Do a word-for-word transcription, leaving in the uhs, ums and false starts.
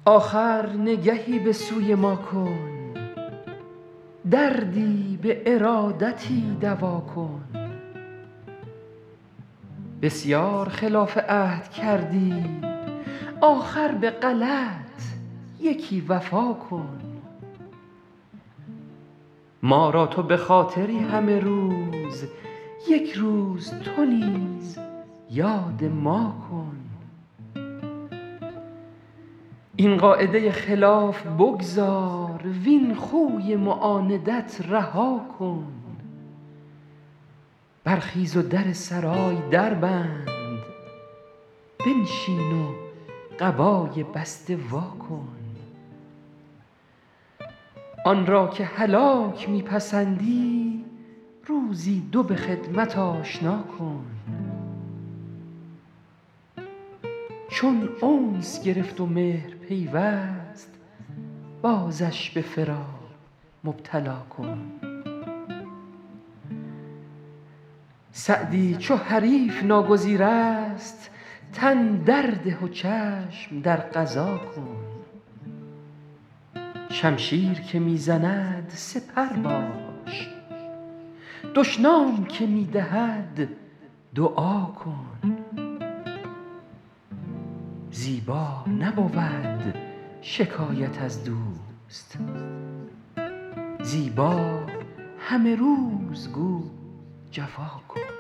آخر نگهی به سوی ما کن، دردی به ارادتی دوا کن. بسیار خلاف عهد کردی، آخر به غلط یکی وفا کن. ما را تو به خاطری همه روز، یک روز تو نیز یاد ما کن. این قاعده خلاف بگذار، وین خوی معاندت رها کن. برخیز و در سرای در بند، بنشین و قبای بسته وا کن. آن را که هلاک می پسندی، روزی دو به خدمت آشنا کن. چون انس گرفت و مهر پیوست، بازش به فراق مبتلا کن. سعدی چو حریف ناگزیر است، تن درده و چشم در قضا کن. شمشیر که می زند سپر باش، دشنام که می دهد دعا کن. زیبا نبود شکایت از دوست، زیبا همه روز گو جفا کن.